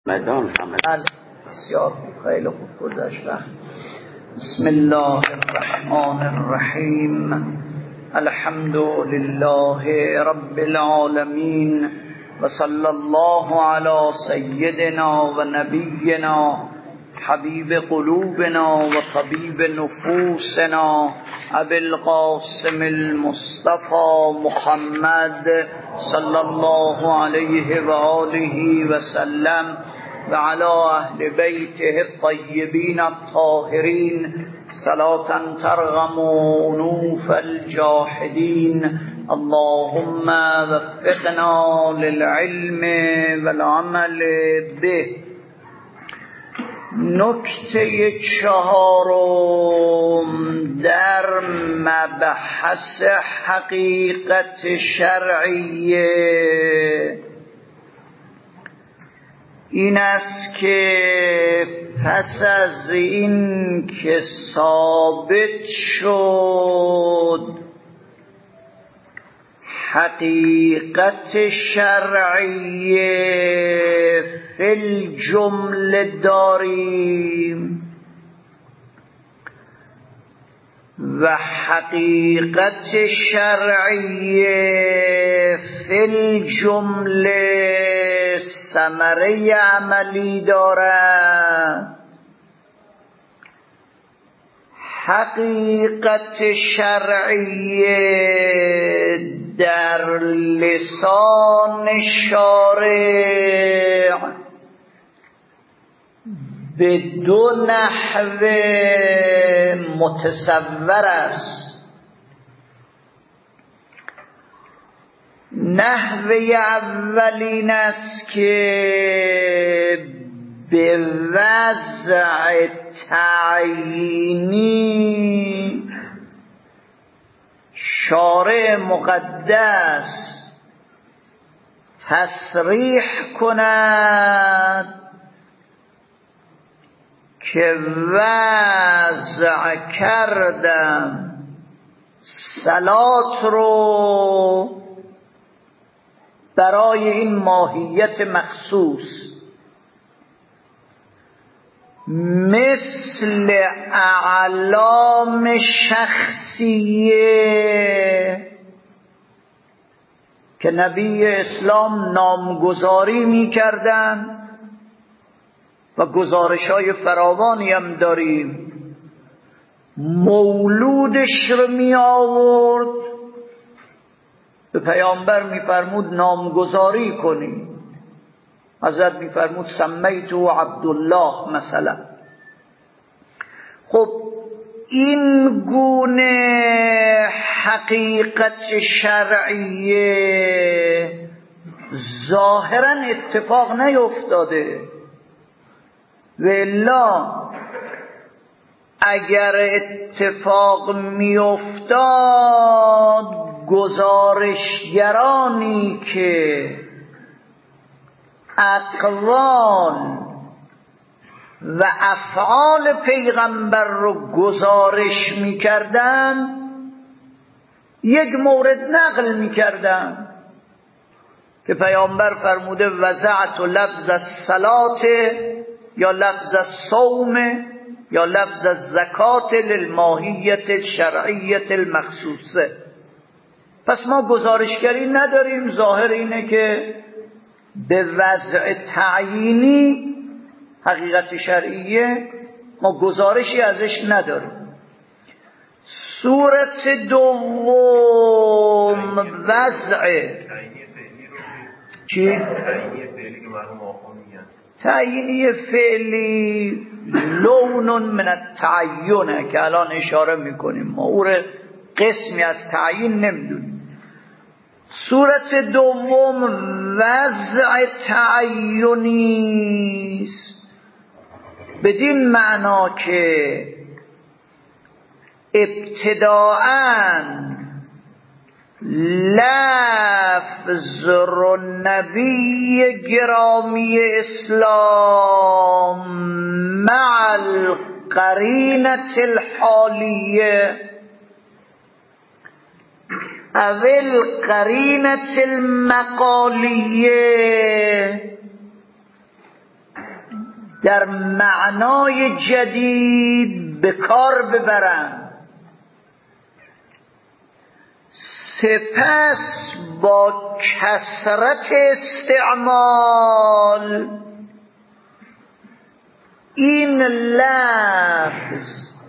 بله بسیار خوب، خیلی خوب گذشت. بسم الله الرحمن الرحیم. الحمد لله رب العالمین و صلی الله علی سیدنا و نبینا حبیب قلوبنا و طبیب نفوسنا ابی القاسم المصطفى محمد صلی الله علیه و آله و سلم و علی اهل بیته الطیبین الطاهرین صلاة ترغم انوف الجاحدین. اللهم وفقنا للعلم والعمل به. نکته چهارم در مبحث حقیقت شرعیه این است که پس از این که ثابت شد حقیقت شرعیه فی الجمله داریم و حقیقت شرعیه فی الجمله ثمره عملی دارد. حقیقت شرعیه در لسان شارع به دو نحو متصور است. نحوه اولین است که به وضع تعیینی شارع مقدس تصریح کند که وضع کردم صلات رو برای این ماهیت مخصوص مثل اعلام شخصیه که نبی اسلام نامگذاری می کردن و گزارش‌های فراوانی هم داریم. مولودش رو می آورد به پیامبر می فرمود نامگذاری کنی. حضرت می فرمود سمیتو عبدالله مثلا. خب این گونه حقیقت شرعیه ظاهرا اتفاق نیفتاده، والا اگر اتفاق میافتاد گزارشگرانی که اقوال و افعال پیغمبر رو گزارش میکردن یک مورد نقل میکردن که پیامبر فرموده وضعت لفظ الصلاة یا لفظ الصوم یا لفظ الزکات للماهیت الشرعیت المخصوصه. پس ما گزارشگری نداریم، ظاهر اینه که به وضع تعیینی حقیقت شرعیه ما گزارشی ازش نداریم. صورت دوم وضع چی؟ تعیینی فعلی لون من التعیینه که الان اشاره میکنیم، ما او قسمی از تعیین نمیدونیم. صورت دوم وضع تعیینی است بدین معنا که ابتداءً لفظ نبی گرامی اسلام مع القرینة الحالیه اول قرینة المقالیه در معنای جدید به کار ببرند، سپس با کثرت استعمال این لفظ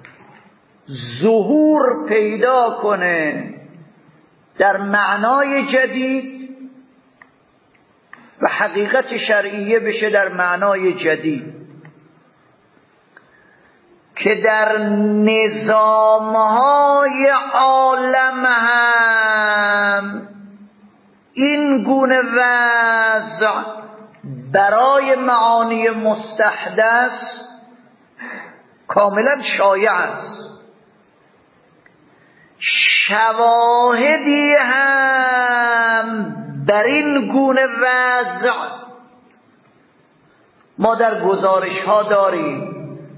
ظهور پیدا کنه در معنای جدید و حقیقت شرعیه بشه در معنای جدید، که در نظامهای عالم هم این گونه وضع برای معانی مستحدث کاملا شایع است. شواهدی هم بر این گونه وضع ما در گزارش ها داریم.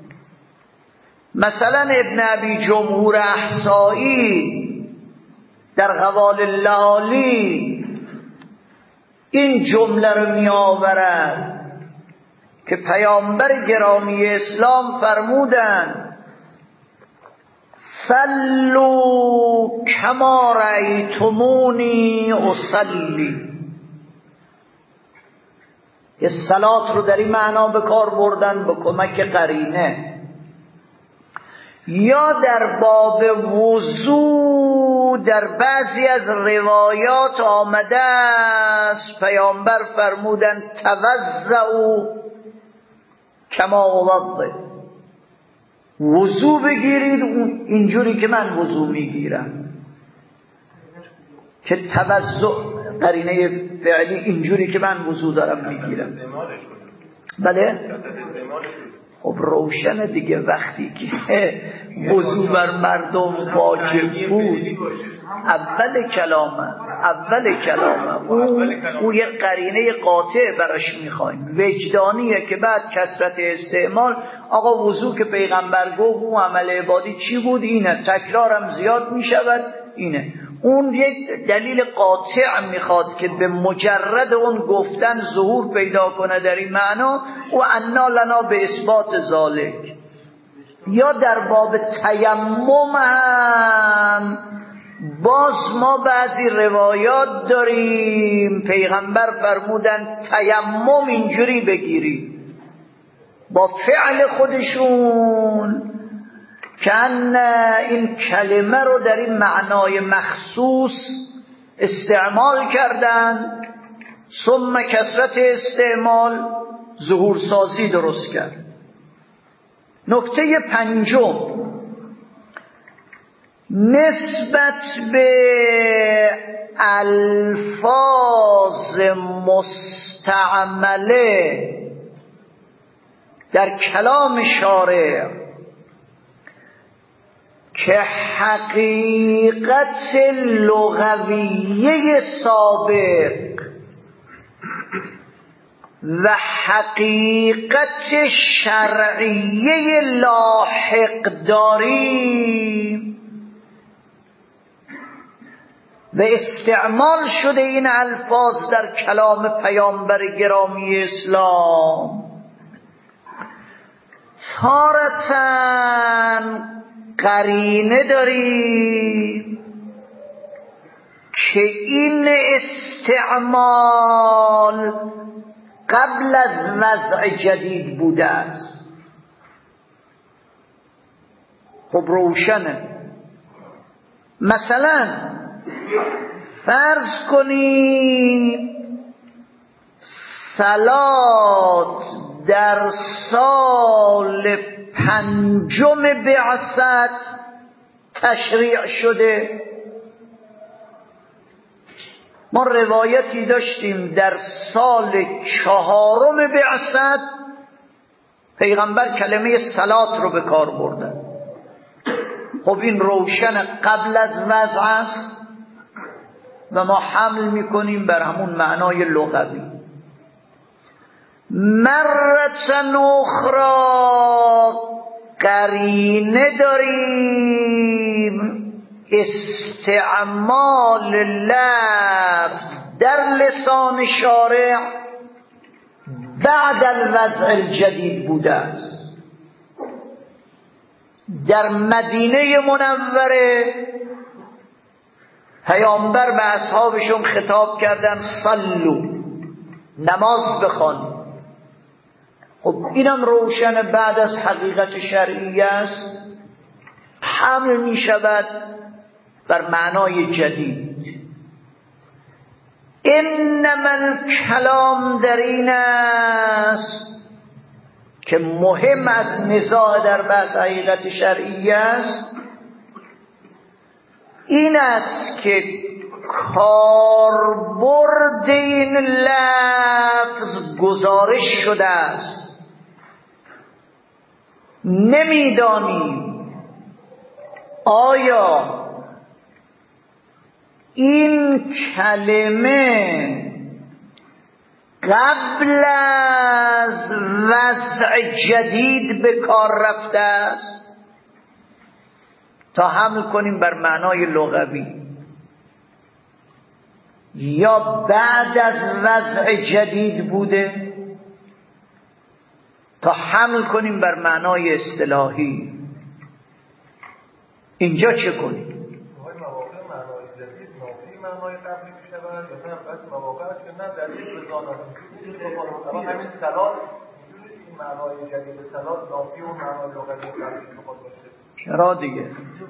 مثلا ابن ابی جمهور احصایی در قوال اللآلی این جمله رو می آورد که پیامبر گرامی اسلام فرمودند صلوا کما رأیتمونی اصلی. یه صلات رو در این معنا به کار بردن به کمک قرینه. یا در باب وضو در بعضی از روایات آمده است پیامبر فرمودند توضؤوا کما اوضئ، وضو بگیرید اینجوری که من وضو میگیرم، که توضؤ قرینه فعلی اینجوری که من وضو دارم میگیرم. بله؟ خب روشن دیگه، وقتی که وضو بر مردم واجب بود اول کلامه او یه قرینه قاطع براش میخوایم، وجدانیه که بعد کثرت استعمال آقا وضو که پیغمبر گفت و عمل عبادی چی بود اینه، تکرارم زیاد میشود اینه. اون یک دلیل قاطع میخواد که به مجرد اون گفتن ظهور پیدا کنه در این معنا و انا لنا به اثبات ذالک. یا در باب تیمم هم باز ما بعضی روایات داریم پیغمبر فرمودن تیمم اینجوری بگیری، با فعل خودشون کن این کلمه رو در این معنای مخصوص استعمال کردن، ثم کثرت استعمال ظهور سازی درست کرد. نکته پنجم، نسبت به الفاظ مستعمله در کلام شارع که حقیقت لغویه سابق و حقیقت شرعیه لاحق داریم و استعمال شده این الفاظ در کلام پیامبر گرامی اسلام، تارةً قرینه داریم که این استعمال قبل از وضع جدید بوده است. خب روشنه. مثلا فرض کنیم صلات در سال 5 بعثت تشریع شده. ما روایتی داشتیم در سال 4 بعثت پیغمبر کلمه صلات رو به کار بردن. خب این روشن قبل از وضع است و ما حمل میکنیم بر همون معنای لغوی. مرة اخرى قرینه داریم استعمال لفظ در لسان شارع بعد الوضع الجدید بوده است. در مدینه منوره پیامبر به اصحابشون خطاب کردن صلوا، نماز بخوانید. خب اینم روشن بعد از حقیقت شرعی است، حمل می شود بر معنای جدید. انما الکلام در این است که مهم از نزاع در بحث حقیقت شرعی است، این است که کاربرد این لفظ گزارش شده است. نمیدانیم آیا این کلمه قبل از وضع جدید به کار رفته است تا حمل کنیم بر معنای لغوی، یا بعد از وضع جدید بوده تا حمل کنیم بر معنای اصطلاحی. اینجا چه کنیم؟ معنای قبلی میشه و مثلا بس مواقع است که نه در این رضانات اما همین صلات این معنای جدید صلات نافی و معنای لغوی قبلی بخواد باشه. چرا دیگه؟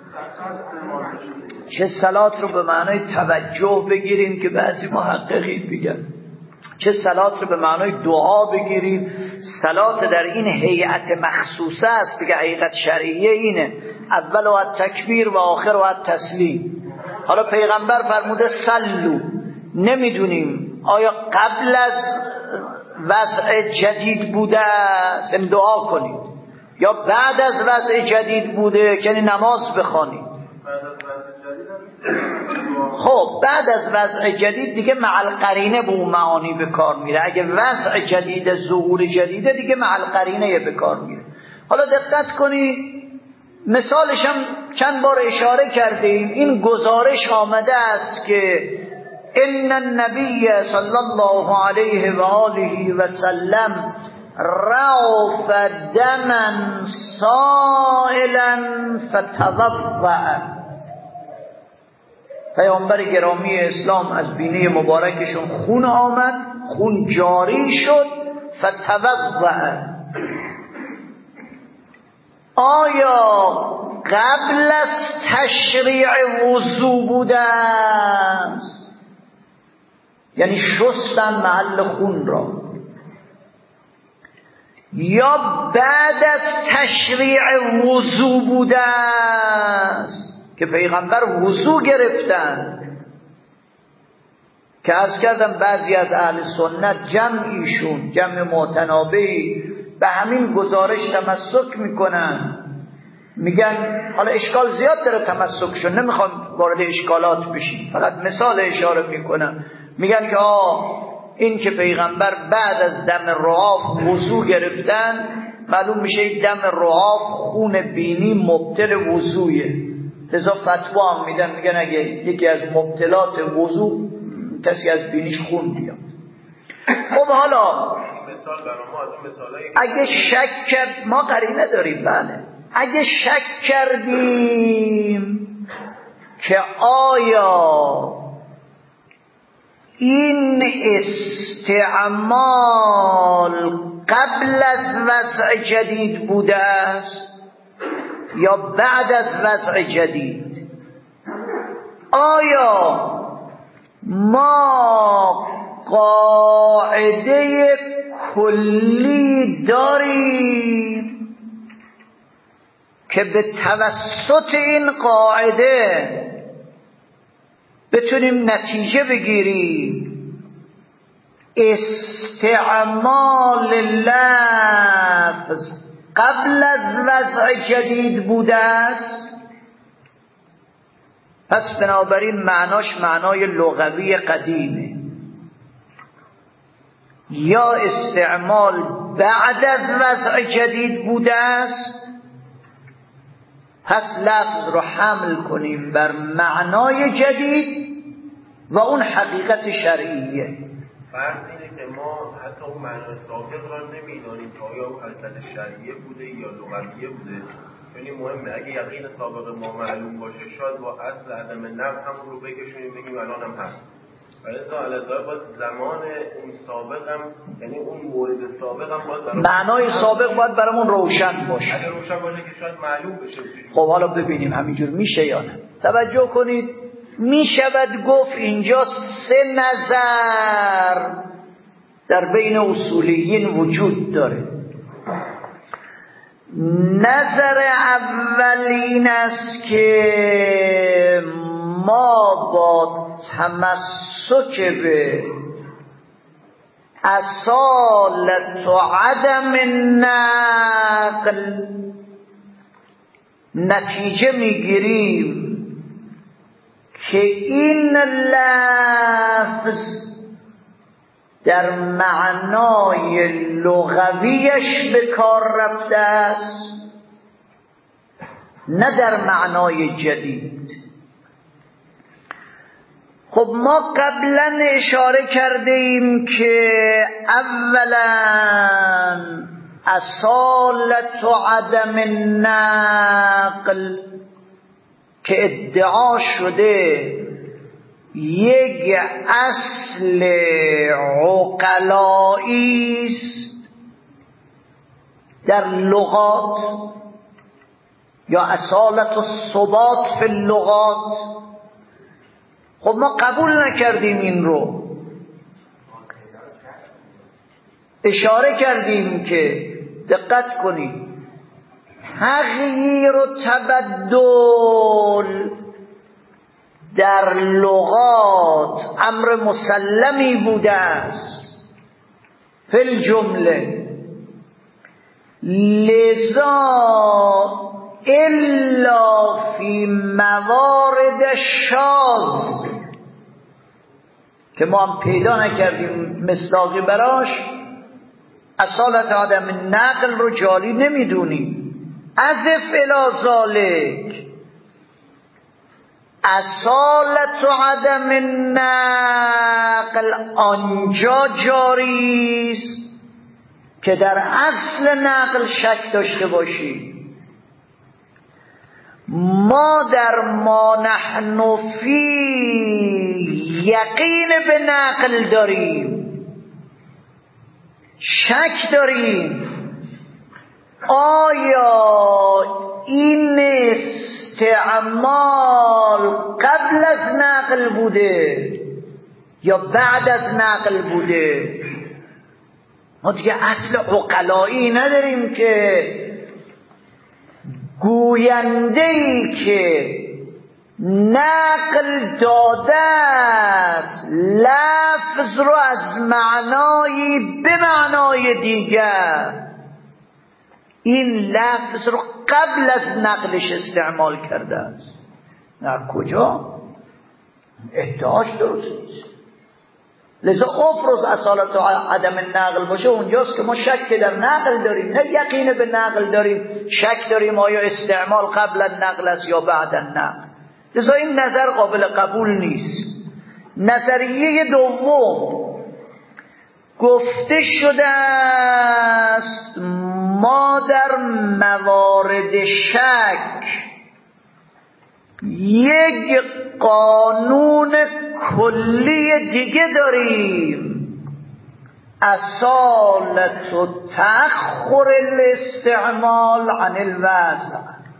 چه صلات رو به معنای توجه بگیریم که بعضی محققین میگن، چه صلات رو به معنای دعا بگیریم. صلات در این هیئت مخصوصه است، بگه حقیقت شرعیه اینه، اول و تکبیر و آخر و تسلیم. حالا پیغمبر فرموده صلو، نمیدونیم آیا قبل از وضع جدید بوده است یعنی دعا کنید، یا بعد از وضع جدید بوده یعنی نماز بخوانید. خب بعد از وضع جدید دیگه مع القرینه به اون معانی به کار میره. اگه وضع جدید ظهور جدیده دیگه مع القرینه به کار میره. حالا دقت کنید، مثالش هم چند بار اشاره کردیم. این گزارش آمده است که ان النبی صلی الله علیه و آله و سلم رعف دما سائلا فتوضأ. پیامبر گرامی اسلام از بینی مبارکشون خون آمد، خون جاری شد، فتوضأ. آیا قبل از تشریع وضو بوده است؟ یعنی شستن محل خون را، یا بعد از تشریع وضو بوده است که پیغمبر وضو گرفتن؟ که عرض کردم بعضی از اهل سنت جمعیشون جمع معتنابهی به همین گزارش تمسک میکنن، میگن حالا اشکال زیاد داره تمسکشون، نمیخوام وارد اشکالات بشیم، فقط مثال اشاره میکنم. میگن که این که پیغمبر بعد از دم رعاف وضو گرفتن، معلوم میشه دم رعاف خون بینی مبطل وضویه، لذا فتوا هم میدن، میگن اگه یکی از مبطلات وضو کسی از بینیش خون بیاد. خب حالا اگه شک کرد، ما قرینه داریم، بله، اگه شک کردیم که آیا این استعمال قبل از وضع جدید بوده است یا بعد از وضع جدید، آیا ما قاعده کلی داریم که به توسط این قاعده بتونیم نتیجه بگیریم استعمال لفظ قبل از وضع جدید بوده است؟ پس بنابراین معناش معنای لغوی قدیمه، یا استعمال بعد از وضع جدید بوده است، پس لفظ رو حمل کنیم بر معنای جدید و اون حقیقت شرعیه. فرض اینه که ما حتی اون معنای سابق را نمیدانیم که آیا اون حالت شرعیه بوده یا لغویه بوده. یعنی مهمه اگه یقین سابق ما معلوم باشه شاید با اصل عدم نقل همون رو بکشونیم بگیم الان هم هست. ولی تا الان باید زمان اون سابق هم، یعنی اون مورد سابق هم باید معنای سابق باید برامون روشن باشه. اگه روشن باشه که شاید معلوم بشه. خب حالا ببینیم همینجور میشه یا نه. توجه کنید، میشود گفت اینجا 3 نظر در بین اصولیین وجود داره. نظر اول این است که ما با تمسک به اصالت و عدم النقل نتیجه میگیریم که این لفظ در معنای لغویش به کار رفته است، نه در معنای جدید. خب ما قبلا اشاره کرده ایم که اولا اصالت و عدم النقل که ادعا شده یک اصل عقلایی است در لغات، یا اصالت و ثبات فی اللغات. خب ما قبول نکردیم این رو، اشاره کردیم که دقت کنید تغییر و تبدل در لغات امر مسلمی بوده است فی الجمله، لذا الا فی موارد شاذ که ما هم پیدا نکردیم مصداقی براش، اصالت عدم نقل رو جاری نمیدونیم. اضف الی ذالک اصالت عدم النقل آنجا جاری است که در اصل نقل شک داشته باشی. ما در ما نحن فی یقین به نقل داریم، شک داریم آیا این استعمال قبل از نقل بوده یا بعد از نقل بوده. ما دیگه اصل عقلایی نداریم که گوینده‌ای که نقل داده است لفظ رو از معنایی به معنای دیگر، این لفظ رو قبل از نقلش استعمال کرده است. نه کجا؟ ادعاش درست نیست. لذا افرض اصالت و عدم نقل باشه اونجاست که ما شک در نقل داریم، نه یقین به نقل داریم، شک داریم آیا استعمال قبل النقل است یا بعد النقل. لذا این نظر قابل قبول نیست. نظریه دوم گفته شده است ما در موارد شک یک قانون کلی دیگه داریم، اصالت و تأخر الاستعمال عن الوضع.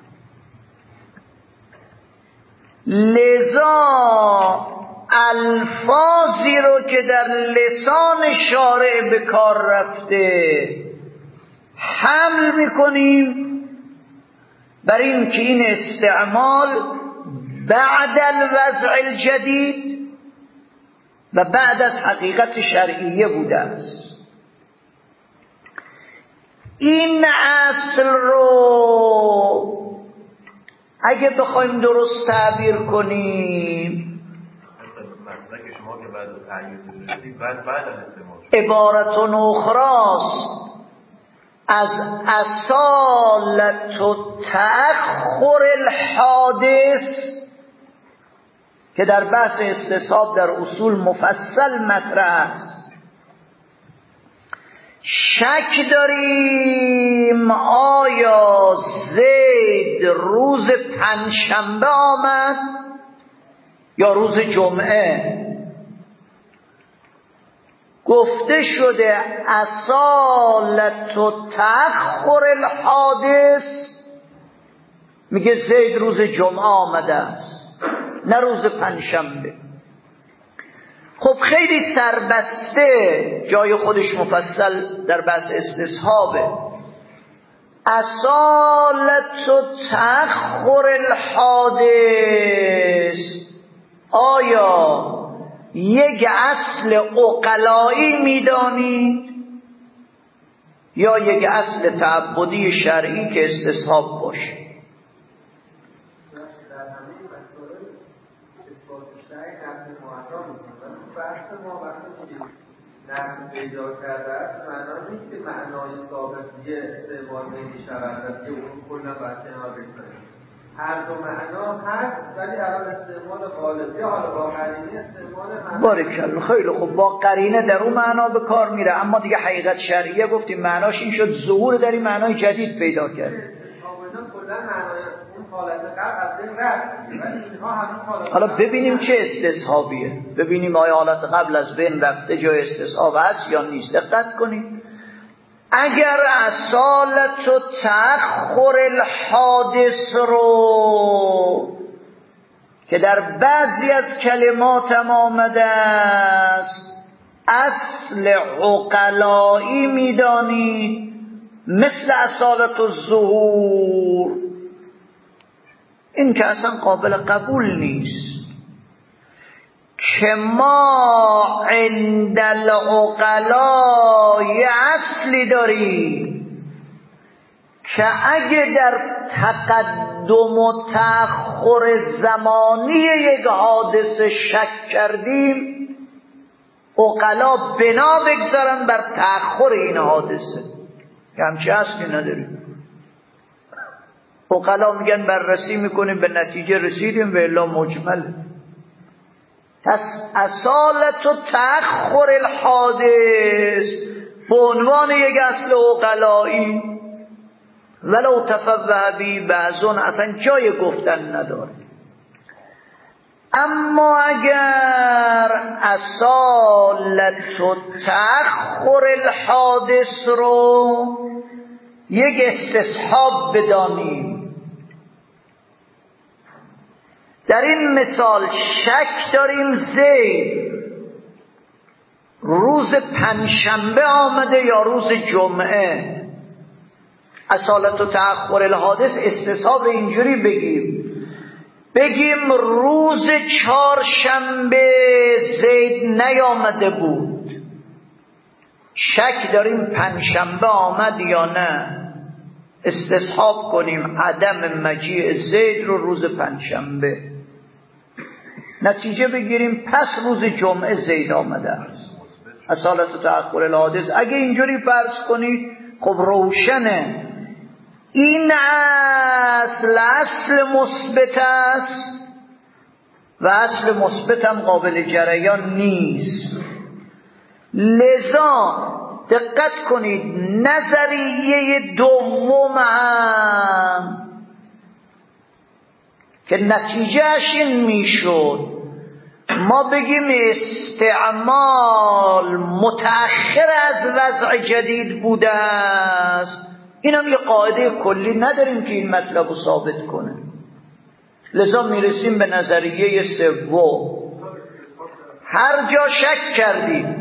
لذا الفاظی رو که در لسان شارع به کار رفته حمل میکنیم بر این که این استعمال بعد الوضع الجدید و بعد از حقیقت شرعیه بوده است. این اصل رو اگه بخوایم درست تعبیر کنیم عبارت اخراست از اصالت و تأخر الحادث که در بحث استصحاب در اصول مفصل مطرح است. شک داریم آیا زید روز پنجشنبه آمد یا روز جمعه. گفته شده اصالت و تأخر الحادث، میگه زید روز جمعه آمده است نه روز پنجشنبه. خب خیلی سربسته، جای خودش مفصل در بحث استصحابه. اصالت و تأخر الحادث آیا یک اصل عقلایی میدانید یا یک اصل تعبدی شرعی که استصحاب باشه؟ نحن پیدا کرده است معنا نیست که معنای ثابتیه استعمال نمی‌شود و که اون کلا باید کنار بگذاریم. هر دو معنا هست ولی الان استعمال غالبی حالا با قرینه استعمال باریکالله خیلی خوب با قرینه در اون معنا به کار میره، اما دیگه حقیقت شرعیه گفتیم معناش این شد ظهور در این معنای جدید پیدا کرد. حالا ببینیم چه استصحابیه، ببینیم آیا حالت قبل از بین رفته جای استصحاب هست یا نیست. دقت کنید اگر اصالت و تأخر الحادث رو که در بعضی از کلمات هم آمده است اصل عقلایی میدانید مثل اصالت الظهور، این که اصلا قابل قبول نیست. که ما عند العقلاء اصلی داریم که اگه در تقدم و تأخر زمانی یک حادثه شک کردیم عقلا بنا بگذارن بر تأخر این حادثه، که همچه اصلی نداریم. عقلا میگن بررسی میکنیم به نتیجه رسیدیم و الا مجمل. پس اصالت و تأخر الحادث به عنوان یک اصل عقلایی ولو تفوه بی بعضون اصلا جای گفتن نداره. اما اگر اصالت و تأخر الحادث رو یک استصحاب بدانیم، در این مثال شک داریم زید روز پنجشنبه آمده یا روز جمعه، اصالت و تأخر الحادث استصحاب اینجوری بگیم روز چهارشنبه زید نیامده بود، شک داریم پنجشنبه آمد یا نه، استصحاب کنیم عدم مجیء زید رو روز پنجشنبه، نتیجه بگیریم پس روز جمعه زید آمده است. اصالت و تأخر الحادث اگه اینجوری فرض کنید خب روشنه این اصل مثبت است و اصل مثبت هم قابل جریان نیست. لذا دقت کنید نظریه دوم هم که نتیجهش این میشد ما بگیم استعمال متأخر از وضع جدید بوده است، این هم یه قاعده کلی نداریم که این مطلب رو ثابت کنه. لذا میرسیم به نظریه سوم. هر جا شک کردیم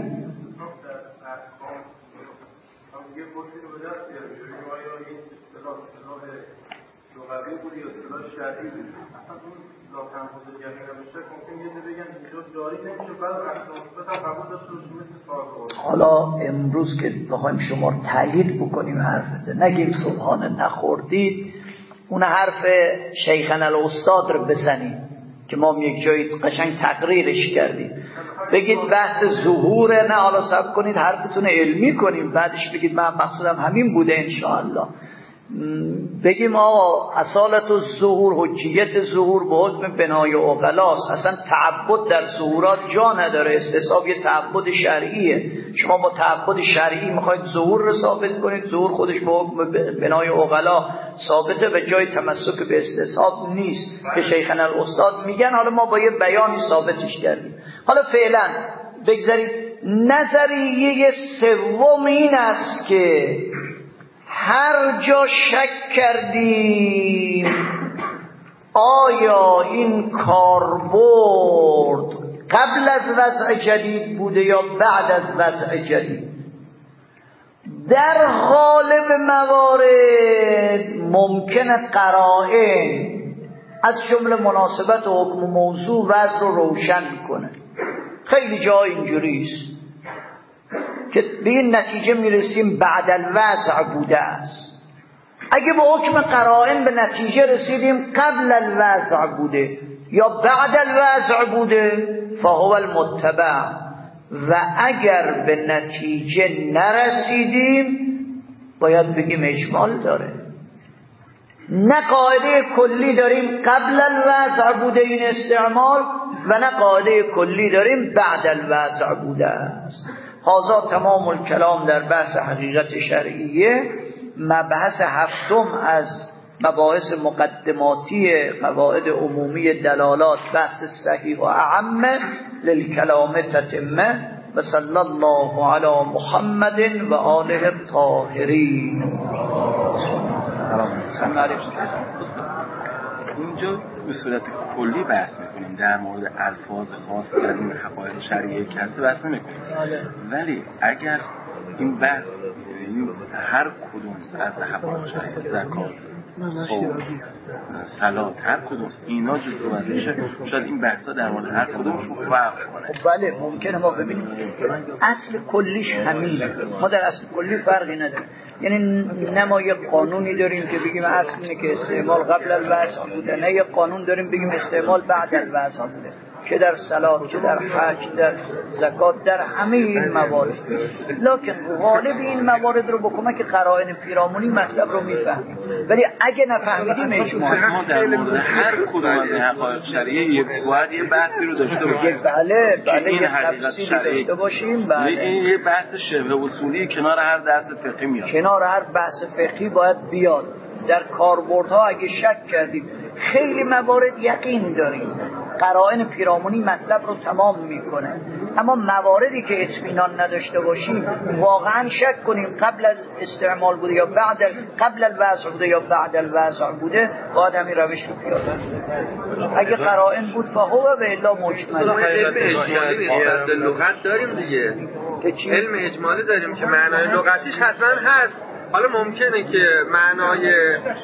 حالا امروز که بخوایم شما تایید بکنیم حرفته، نگیم سبحانه نخوردید، اون حرف شیخنا الاستاد رو بزنید که ما یک جایی قشنگ تقریرش کردیم، بگید بحث ظهوره، نه حالا صبر کنید حرفتون علمی کنیم بعدش بگید من مقصودم همین بوده انشاءالله. بگیم آقا اصالت الظهور، حجیت ظهور به حکم بنای عقلاست، اصلا تعبد در ظهورات جا نداره، استصحاب یه تعبد شرعیه. شما با تعبد شرعی میخواید ظهور رو ثابت کنید، ظهور خودش به حکم بنای عقلا ثابته و جای تمسک به استصحاب نیست که شیخنا الاستاد میگن. حالا ما با یه بیانی ثابتش کردیم. حالا فعلا بگذارید نظریه سوم این است که هر جا شک کردیم آیا این کاربرد قبل از وضع جدید بوده یا بعد از وضع جدید، در غالب موارد ممکنه قرائن از جمله مناسبت و حکم موضوع وضع رو روشن کنه. خیلی جا اینجوریست که به این نتیجه میرسیم بعد الوضع بوده است. اگه به حکم قرائن به نتیجه رسیدیم قبل الوضع بوده یا بعد الوضع بوده فهو المتبع، و اگر به نتیجه نرسیدیم باید بگیم اجمال داره. نه قاعده کلی داریم قبل الوضع بوده این استعمال و نه قاعده کلی داریم بعد الوضع بوده است. هذا تمام الکلام در بحث حقیقت شرعیه. مبحث هفتم از مباحث مقدماتی قواعد عمومی دلالات، بحث صحیح و اعم للکلام تتمه. و صلی الله علی محمد و آله الطاهرین. اینجا به صورت کلی بحث میکنیم، در مورد الفاظ خاص در این حقایق شرعیه کسی بحث نمیکنیم. ولی اگر این بحث هر کدوم از حقایق شرعیه، زکات، صلات، هر کدوم اینا جزء بشه، شاید این بحثا در مورد هر کدومشون فرق کنه. بله ممکنه ما ببینیم اصل کلیش همینه، ما در اصل کلی فرقی نداریم. یعنی نه ما یک قانونی داریم که بگیم اصل اینه که استعمال قبل الوضع بوده، نه یک قانون داریم بگیم استعمال بعد الوضع بوده، چه در صلات، چه در حج، در زکات، در همه این موارد. لکن غالب این موارد رو با کمک قرائن پیرامونی مطلب رو میفهمیم. ولی اگه نفهمیدیم اجماع ما در مورد هر کدوم از حقایق شرعیه باید یه بحثی رو داشته باشیم. بله یه تفصیلی داشته باشیم. بله این یه بحث شبه اصولی کنار هر درس فقهی میاد، کنار هر بحث فقهی باید بیاد. در کاربردها اگه شک کردیم، خیلی موارد یقین داریم قرائن پیرامونی مطلب رو تمام میکنه، اما مواردی که اطمینان نداشته باشیم، واقعا شک کنیم قبل از استعمال بوده یا قبل الوضع بوده یا بعد الوضع بوده، باید همین روش رو پیاده. اگه قرائن بود فهو و الا مجمل. علم اجمالی در لغت داریم دیگه، علم اجمالی داریم که معنای لغتیش حتما هست. حالا ممکنه که معنای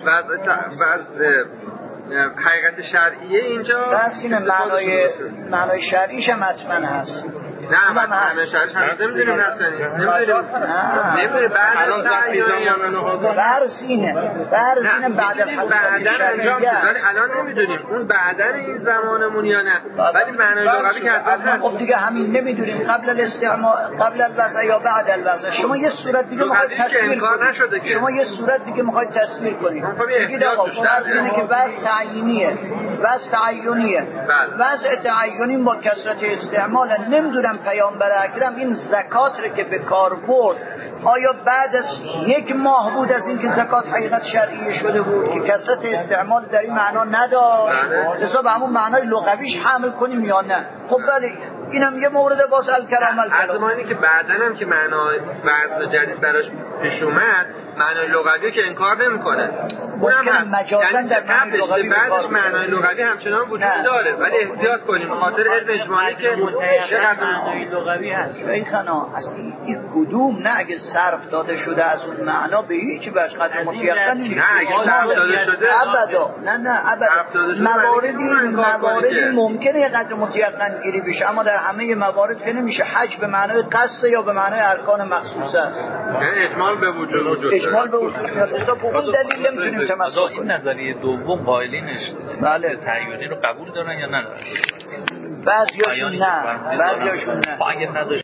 حقیقت شرعیه اینجا بس اینه، معنای شرعیش هم حتما هست. نه معنای شرعیش هم نمیدونیم نمیدونیم بعد از برسینه بعد الحقیقت شرعیه، ولی الان نمیدونیم اون بعدن این زمانمون یا نه. ولی معنای لغوی که حتما خب دیگه همین نمیدونیم قبل الاستعمال، قبل الوضع یا بعد الوضع. شما یه صورت دیگه میخواید تصویر کنید، شما یه صورت دیگه میخواید تصویر کنید، بگید آقا فرض اینه که وضع تعیینیه، وضع تعیینیه، وضع تعیینی با کثرت استعمال. نمیدونم پیامبر اکرم این زکات رو که به کار برد آیا بعد از یک ماه بود از اینکه زکات حقیقت شرعیه شده بود که کثرت استعمال در این معنا نداشت، لذا به همون معنای لغویش حمل کنیم یا نه؟ خب بله اینم یه مورد باز الکلام از ما اینی که بعدن هم که معنای وضع جدید براش پیش اومد، معنای لغوی که انکار نمیکنه، اونم هست. یعنی در قبلش بعدش معنای لغوی همچنان وجود داره، ولی احتیاط کنیم خاطر علم اجمالی که چقدر معنای لغوی هست. شیخنا اصلی این کدوم نه اگه صرف داده شده از اون معنا به هیچ وجه قدر متیقن نیست. نه اگه صرف داده شده ابدا نه مواردی ممکنه یه قدر متیقن گیری بشه، اما در همه موارد که نمیشه. حج به معنای قصد یا به معنای ارکان مخصوصه، یعنی اجمال به وجود اجمال به وجود میاد. اصلا به اون دلیل نمیتونیم تمسک کنیم. این نظریه دوم قائلینش تعیینی رو قبول دارن یا ندارن؟ بعضیاشون نه.